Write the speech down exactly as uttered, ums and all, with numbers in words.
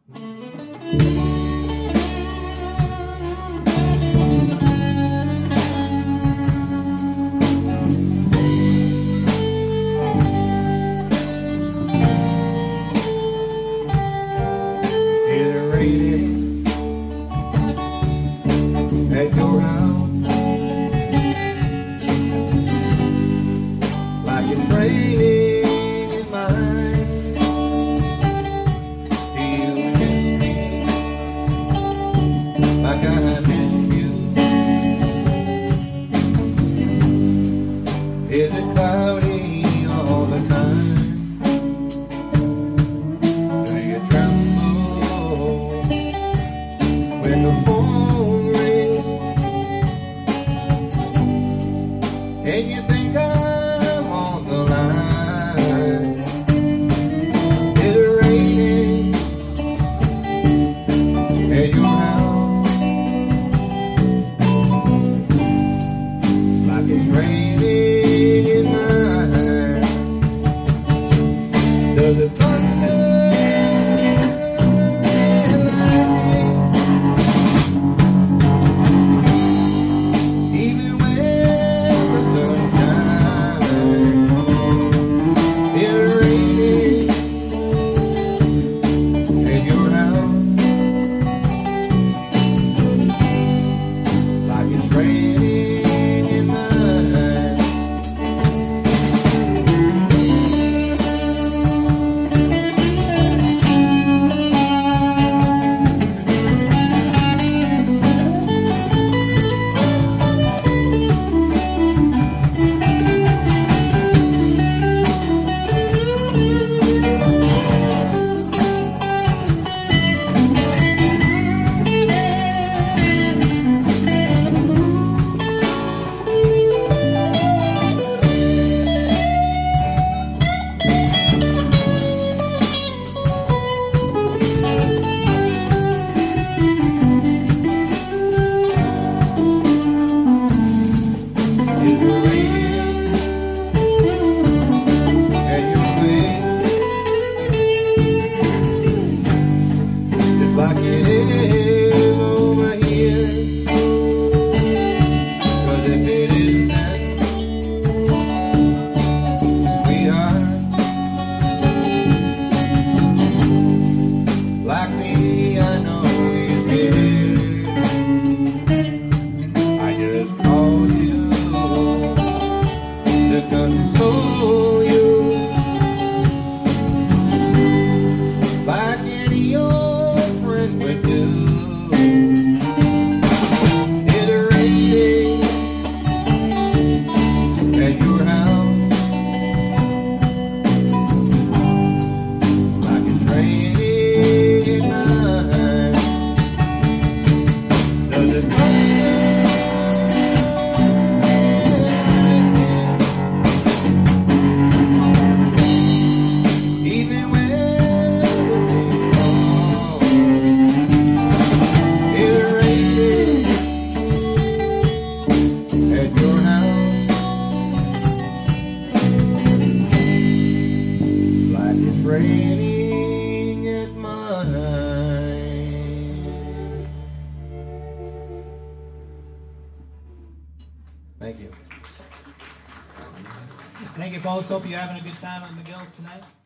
At your house, like it's raining in mine. Do you miss me like I miss you? Is it cloudy all the time? Do you tremble when the phone rings? And you think I'm on the line? Is it raining at your house like it's raining in mine? Does it thunder and lightning even when like it is over here? 'Cause if it is that, sweetheart, like me, I know you're scared. I just called you to console you, like any old friend would do. Is it raining at your house like it's raining in mine? Does it even when at your house like it's raining at mine? Thank you. Thank you, folks. Hope you're having a good time at McGill's tonight.